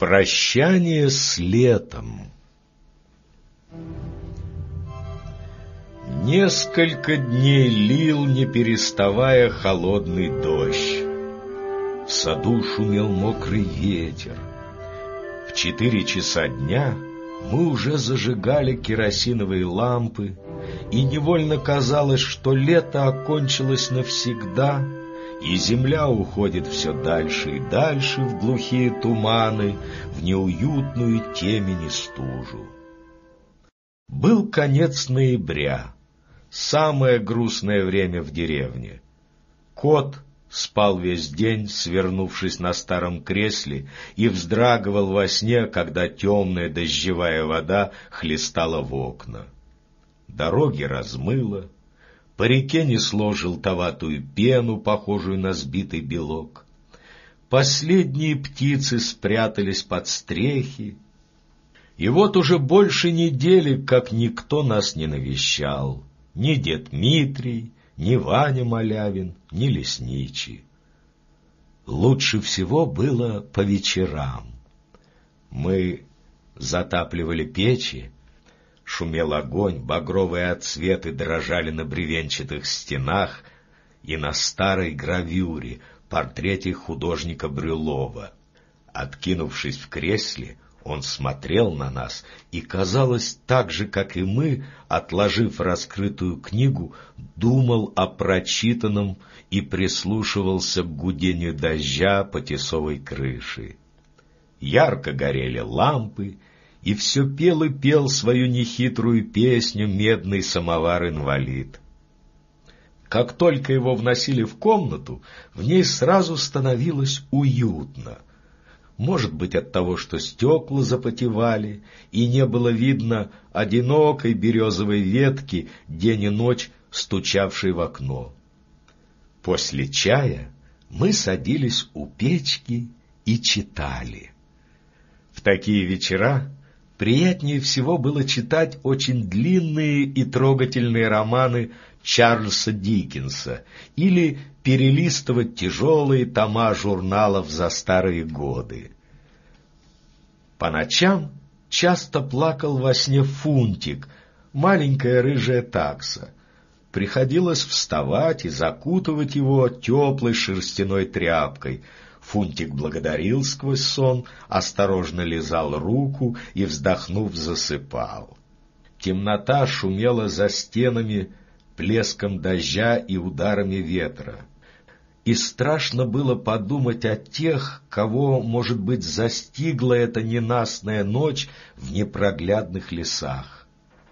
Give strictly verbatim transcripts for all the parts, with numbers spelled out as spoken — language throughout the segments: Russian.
Прощание с летом. Несколько дней лил, не переставая, холодный дождь. В саду шумел мокрый ветер. В четыре часа дня мы уже зажигали керосиновые лампы, и невольно казалось, что лето окончилось навсегда, и земля уходит все дальше и дальше в глухие туманы, в неуютную темень и стужу. Был конец ноября, самое грустное время в деревне. Кот спал весь день, свернувшись на старом кресле, и вздрагивал во сне, когда темная дождевая вода хлестала в окна. Дороги размыло, по реке несло желтоватую пену, похожую на сбитый белок. Последние птицы спрятались под стрехи, и вот уже больше недели, как никто нас не навещал, ни дед Митрий, ни Ваня Малявин, ни лесничий. Лучше всего было по вечерам. Мы затапливали печи, шумел огонь, багровые отсветы дрожали на бревенчатых стенах и на старой гравюре, портрете художника Брюлова. Откинувшись в кресле, он смотрел на нас и, казалось, так же, как и мы, отложив раскрытую книгу, думал о прочитанном и прислушивался к гудению дождя по тесовой крыше. Ярко горели лампы, и все пел и пел свою нехитрую песню медный самовар-инвалид. Как только его вносили в комнату, в ней сразу становилось уютно. Может быть, от того, что стекла запотевали, и не было видно одинокой березовой ветки, день и ночь стучавшей в окно. После чая мы садились у печки и читали. В такие вечера приятнее всего было читать очень длинные и трогательные романы Чарльза Диккенса или перелистывать тяжелые тома журналов за старые годы. По ночам часто плакал во сне Фунтик, маленькая рыжая такса. Приходилось вставать и закутывать его теплой шерстяной тряпкой. Фунтик благодарил сквозь сон, осторожно лизал руку и, вздохнув, засыпал. Темнота шумела за стенами плеском дождя и ударами ветра. И страшно было подумать о тех, кого, может быть, застигла эта ненастная ночь в непроглядных лесах.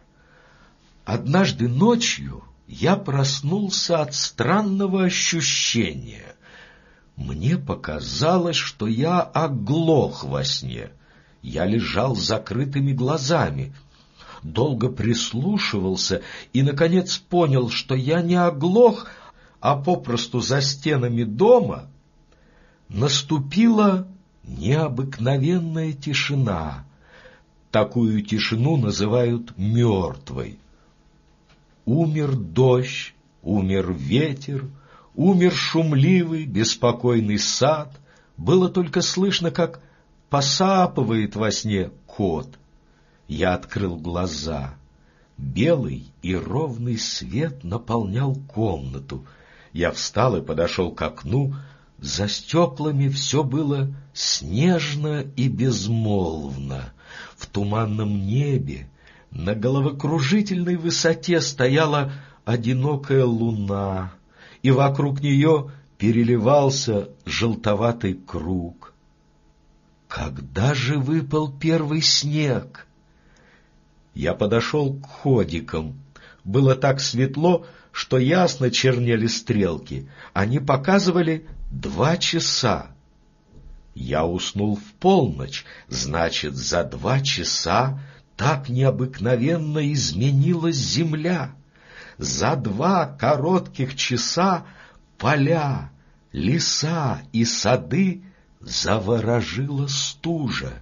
Однажды ночью я проснулся от странного ощущения. Мне показалось, что я оглох во сне. Я лежал с закрытыми глазами, долго прислушивался и, наконец, понял, что я не оглох, а попросту за стенами дома наступила необыкновенная тишина. Такую тишину называют мертвой. Умер дождь, умер ветер, умер шумливый, беспокойный сад. Было только слышно, как посапывает во сне кот. Я открыл глаза. Белый и ровный свет наполнял комнату. Я встал и подошел к окну. За стеклами все было снежно и безмолвно. В туманном небе на головокружительной высоте стояла одинокая луна, и вокруг нее переливался желтоватый круг. Когда же выпал первый снег? Я подошел к ходикам. Было так светло, что ясно чернели стрелки. Они показывали два часа. Я уснул в полночь, значит, за два часа так необыкновенно изменилась земля. За два коротких часа поля, леса и сады заворожила стужа.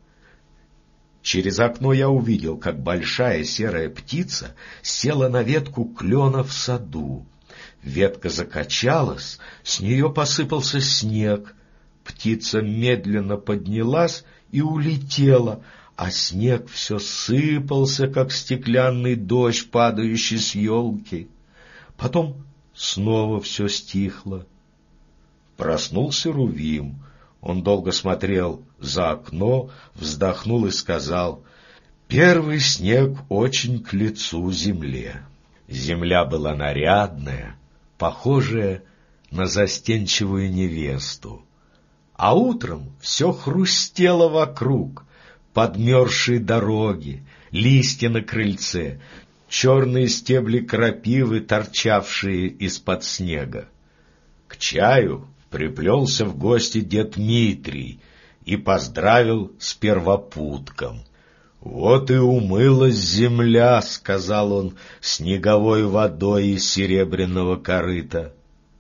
Через окно я увидел, как большая серая птица села на ветку клена в саду. Ветка закачалась, с нее посыпался снег. птица медленно поднялась и улетела, а снег все сыпался, как стеклянный дождь, падающий с елки. Потом снова все стихло. Проснулся Рувим. Он долго смотрел за окно, вздохнул и сказал: «Первый снег очень к лицу земле». Земля была нарядная, похожая на застенчивую невесту. А утром все хрустело вокруг: подмерзшие дороги, листья на крыльце, черные стебли крапивы, торчавшие из-под снега. К чаю приплелся в гости дед Митрий и поздравил с первопутком. «Вот и умылась земля», — сказал он, — «снеговой водой из серебряного корыта».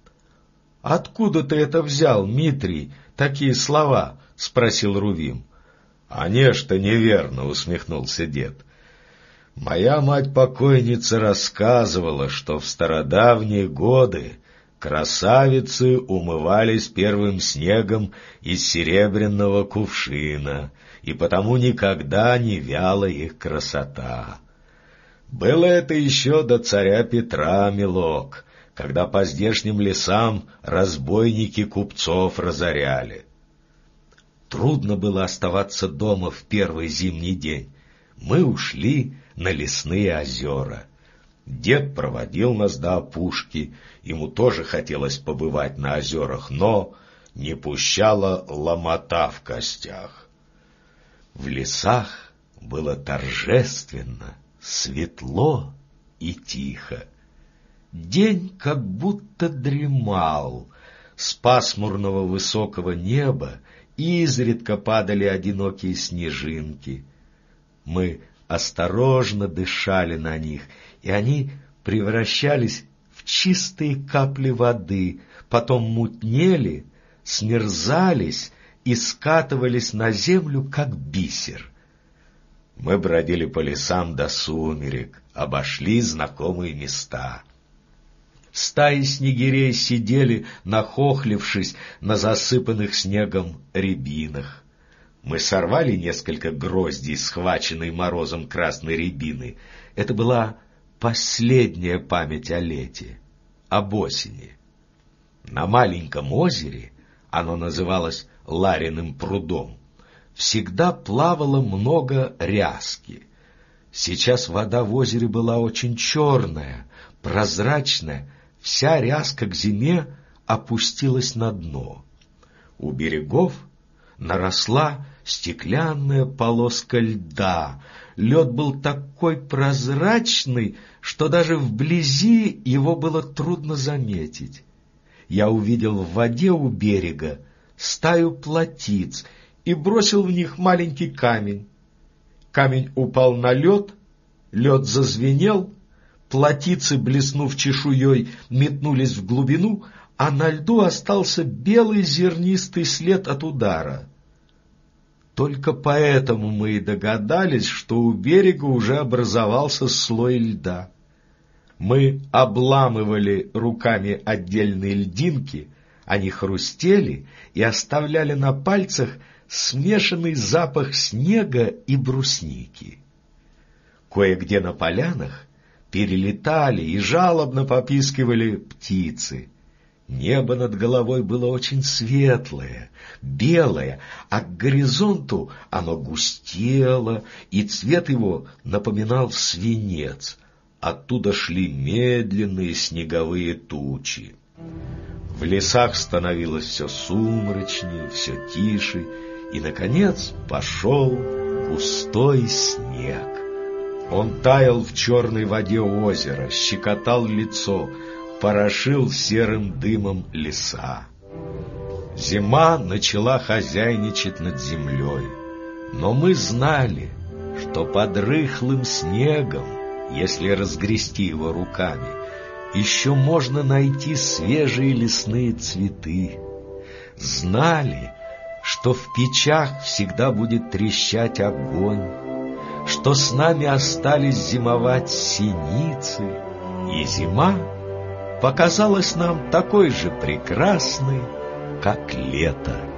«Откуда ты это взял, Митрий, такие слова?» — спросил Рувим. «А нечто неверно», — усмехнулся дед. «Моя мать-покойница рассказывала, что в стародавние годы красавицы умывались первым снегом из серебряного кувшина, и потому никогда не вяла их красота. Было это еще до царя Петра, милок, когда по здешним лесам разбойники купцов разоряли. Трудно было оставаться дома в первый зимний день. Мы ушли на лесные озера. Дед проводил нас до опушки, ему тоже хотелось побывать на озерах, но не пущала ломота в костях. В лесах было торжественно, светло и тихо. День как будто дремал. С пасмурного высокого неба изредка падали одинокие снежинки. Мы осторожно дышали на них, и они превращались в чистые капли воды, потом мутнели, смерзались и скатывались на землю, как бисер. Мы бродили по лесам до сумерек, обошли знакомые места. Стаи снегирей сидели, нахохлившись на засыпанных снегом рябинах. Мы сорвали несколько гроздей, схваченной морозом красной рябины. Это была последняя память о лете, об осени. На маленьком озере, оно называлось Лариным прудом, всегда плавало много ряски. Сейчас вода в озере была очень черная, прозрачная, вся ряска к зиме опустилась на дно. У берегов наросла стеклянная полоска льда. Лед был такой прозрачный, что даже вблизи его было трудно заметить. Я увидел в воде у берега стаю плотиц и бросил в них маленький камень. Камень упал на лед, лед зазвенел, плотицы, блеснув чешуей, метнулись в глубину, а на льду остался белый зернистый след от удара. Только поэтому мы и догадались, что у берега уже образовался слой льда. Мы обламывали руками отдельные льдинки, они хрустели и оставляли на пальцах смешанный запах снега и брусники. Кое-где на полянах перелетали и жалобно попискивали птицы. Небо над головой было очень светлое, белое, а к горизонту оно густело, и цвет его напоминал свинец. Оттуда шли медленные снеговые тучи. В лесах становилось все сумрачнее, все тише, и, наконец, пошел густой снег. Он таял в черной воде озера, щекотал лицо, порошил серым дымом леса. Зима начала хозяйничать над землей, но мы знали, что под рыхлым снегом, если разгрести его руками, еще можно найти свежие лесные цветы. Знали, что в печах всегда будет трещать огонь, что с нами остались зимовать синицы, и зима показалась нам такой же прекрасной, как лето.